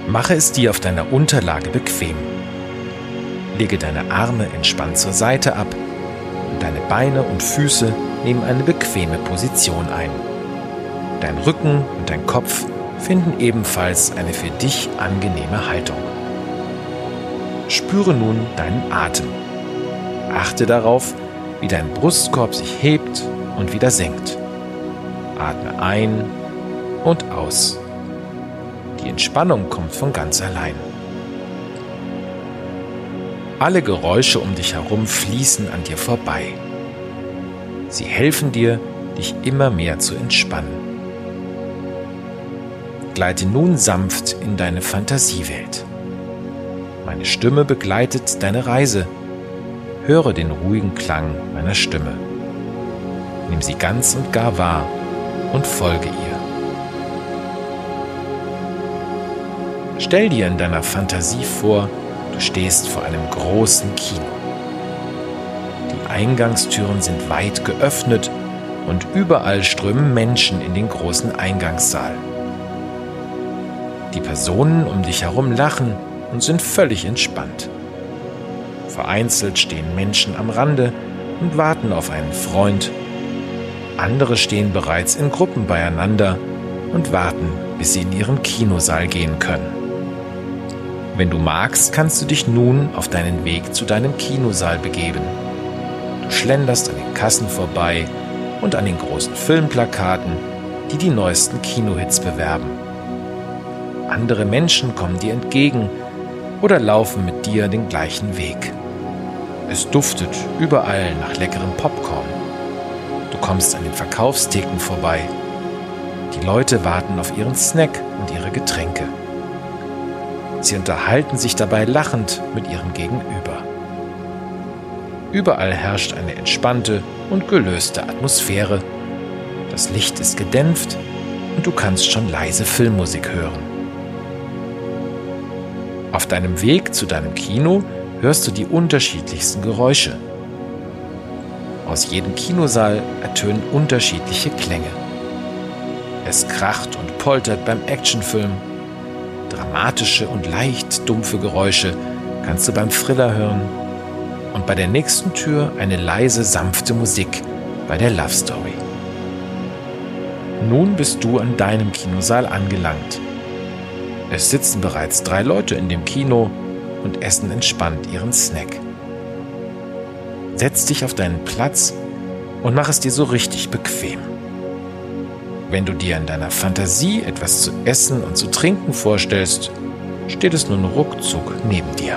Mache es dir auf deiner Unterlage bequem. Lege deine Arme entspannt zur Seite ab und deine Beine und Füße nehmen eine bequeme Position ein. Dein Rücken und dein Kopf finden ebenfalls eine für dich angenehme Haltung. Spüre nun deinen Atem. Achte darauf, wie dein Brustkorb sich hebt und wieder senkt. Atme ein und aus. Die Entspannung kommt von ganz allein. Alle Geräusche um dich herum fließen an dir vorbei. Sie helfen dir, dich immer mehr zu entspannen. Gleite nun sanft in deine Fantasiewelt. Meine Stimme begleitet deine Reise. Höre den ruhigen Klang meiner Stimme. Nimm sie ganz und gar wahr und folge ihr. Stell dir in deiner Fantasie vor, du stehst vor einem großen Kino. Die Eingangstüren sind weit geöffnet und überall strömen Menschen in den großen Eingangssaal. Die Personen um dich herum lachen und sind völlig entspannt. Vereinzelt stehen Menschen am Rande und warten auf einen Freund. Andere stehen bereits in Gruppen beieinander und warten, bis sie in ihren Kinosaal gehen können. Wenn du magst, kannst du dich nun auf deinen Weg zu deinem Kinosaal begeben. Du schlenderst an den Kassen vorbei und an den großen Filmplakaten, die die neuesten Kinohits bewerben. Andere Menschen kommen dir entgegen oder laufen mit dir den gleichen Weg. Es duftet überall nach leckerem Popcorn. Du kommst an den Verkaufstheken vorbei. Die Leute warten auf ihren Snack und ihre Getränke. Sie unterhalten sich dabei lachend mit ihrem Gegenüber. Überall herrscht eine entspannte und gelöste Atmosphäre. Das Licht ist gedämpft und du kannst schon leise Filmmusik hören. Auf deinem Weg zu deinem Kino hörst du die unterschiedlichsten Geräusche. Aus jedem Kinosaal ertönen unterschiedliche Klänge. Es kracht und poltert beim Actionfilm. Dramatische und leicht dumpfe Geräusche kannst du beim Thriller hören. Und bei der nächsten Tür eine leise, sanfte Musik bei der Love Story. Nun bist du an deinem Kinosaal angelangt. Es sitzen bereits 3 Leute in dem Kino und essen entspannt ihren Snack. Setz dich auf deinen Platz und mach es dir so richtig bequem. Wenn du dir in deiner Fantasie etwas zu essen und zu trinken vorstellst, steht es nun ruckzuck neben dir.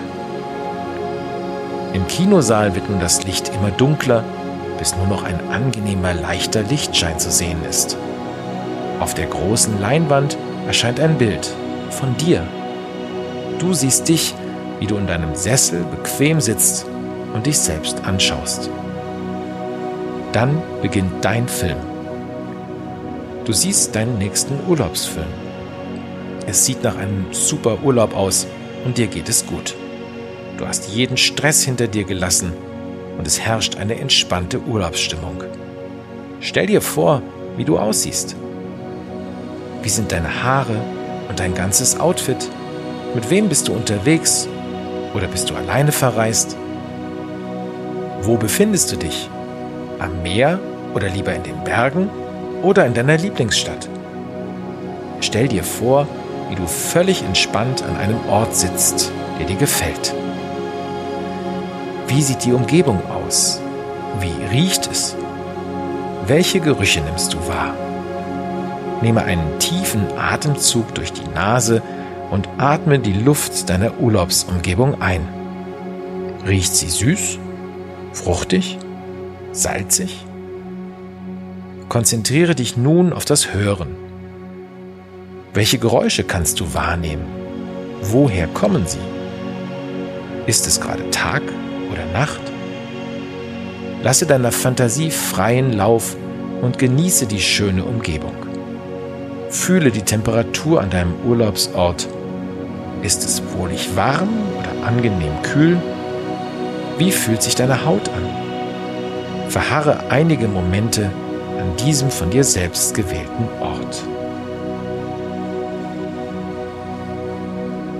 Im Kinosaal wird nun das Licht immer dunkler, bis nur noch ein angenehmer, leichter Lichtschein zu sehen ist. Auf der großen Leinwand erscheint ein Bild von dir. Du siehst dich, wie du in deinem Sessel bequem sitzt und dich selbst anschaust. Dann beginnt dein Film. Du siehst deinen nächsten Urlaubsfilm. Es sieht nach einem super Urlaub aus und dir geht es gut. Du hast jeden Stress hinter dir gelassen und es herrscht eine entspannte Urlaubsstimmung. Stell dir vor, wie du aussiehst. Wie sind deine Haare und dein ganzes Outfit? Mit wem bist du unterwegs? Oder bist du alleine verreist? Wo befindest du dich? Am Meer oder lieber in den Bergen oder in deiner Lieblingsstadt? Stell dir vor, wie du völlig entspannt an einem Ort sitzt, der dir gefällt. Wie sieht die Umgebung aus? Wie riecht es? Welche Gerüche nimmst du wahr? Nehme einen tiefen Atemzug durch die Nase und atme die Luft deiner Urlaubsumgebung ein. Riecht sie süß, fruchtig, salzig? Konzentriere dich nun auf das Hören. Welche Geräusche kannst du wahrnehmen? Woher kommen sie? Ist es gerade Tag oder Nacht? Lasse deiner Fantasie freien Lauf und genieße die schöne Umgebung. Fühle die Temperatur an deinem Urlaubsort. Ist es wohlig warm oder angenehm kühl? Wie fühlt sich deine Haut an? Verharre einige Momente an diesem von dir selbst gewählten Ort.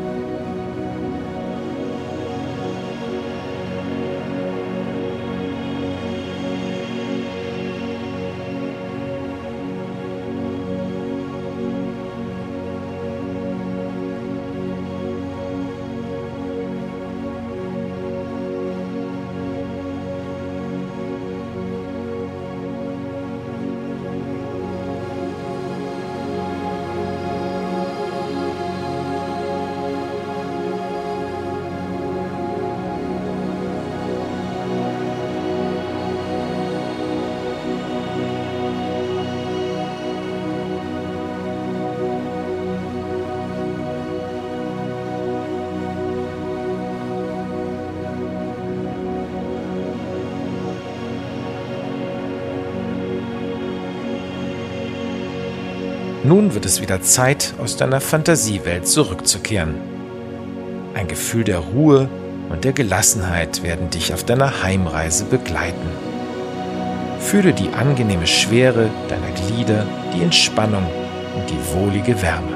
Nun wird es wieder Zeit, aus deiner Fantasiewelt zurückzukehren. Ein Gefühl der Ruhe und der Gelassenheit werden dich auf deiner Heimreise begleiten. Fühle die angenehme Schwere deiner Glieder, die Entspannung und die wohlige Wärme.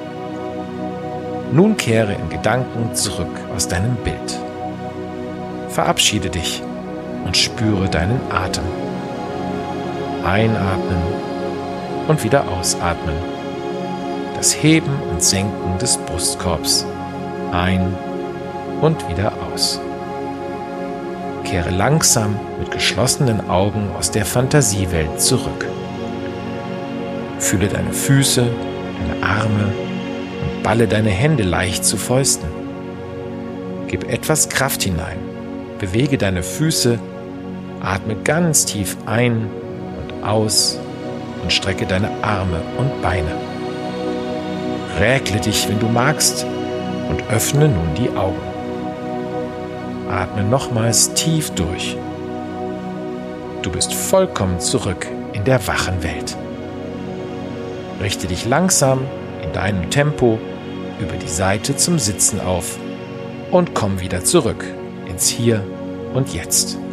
Nun kehre in Gedanken zurück aus deinem Bild. Verabschiede dich und spüre deinen Atem. Einatmen und wieder ausatmen. Das Heben und Senken des Brustkorbs. Ein und wieder aus. Kehre langsam mit geschlossenen Augen aus der Fantasiewelt zurück. Fühle deine Füße, deine Arme und balle deine Hände leicht zu Fäusten. Gib etwas Kraft hinein, bewege deine Füße, atme ganz tief ein und aus und strecke deine Arme und Beine. Räkle dich, wenn du magst, und öffne nun die Augen. Atme nochmals tief durch. Du bist vollkommen zurück in der wachen Welt. Richte dich langsam in deinem Tempo über die Seite zum Sitzen auf und komm wieder zurück ins Hier und Jetzt.